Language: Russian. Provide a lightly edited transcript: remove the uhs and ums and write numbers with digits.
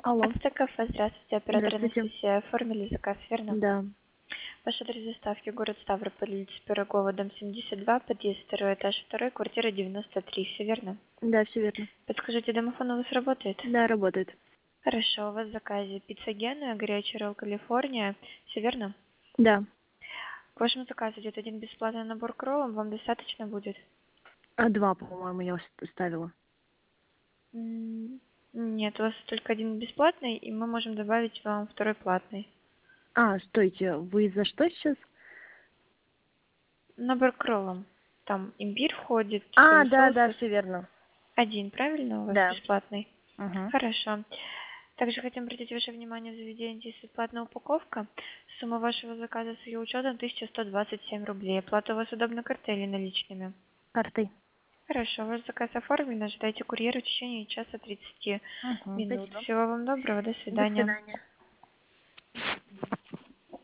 Алло, Это кафе. Здравствуйте, оператор здравствуйте. Анастасия. Оформили заказ, верно? Да, Ваш адрес доставки город Ставрополь, улица Пирогова, дом 72, подъезд, второй этаж, второй, квартира 93, все верно? да, все верно. Подскажите, домофон у вас работает? Да, работает. Хорошо, у вас в заказе пицца Гена, горячий ролл Калифорния, все верно? Да. К вашему заказу идет один бесплатный набор к роллам, вам достаточно будет? А два, по-моему, я ставила. Нет, у вас только один бесплатный, и мы можем добавить вам второй платный. А, стойте, вы за что сейчас? Набор к роллам. Там имбирь входит, А, да, да, соусы. все верно. Один, правильно, у вас Да. бесплатный? Угу. Хорошо. Также хотим обратить ваше внимание, в заведении действует платная упаковка. Сумма вашего заказа с ее учетом 1127 рублей. Оплата у вас удобна картой или наличными? Картой. Хорошо, ваш заказ оформлен. Ожидайте курьера в течение часа 30 Угу, минут. спасибо. Всего вам доброго, до До свидания. свидания.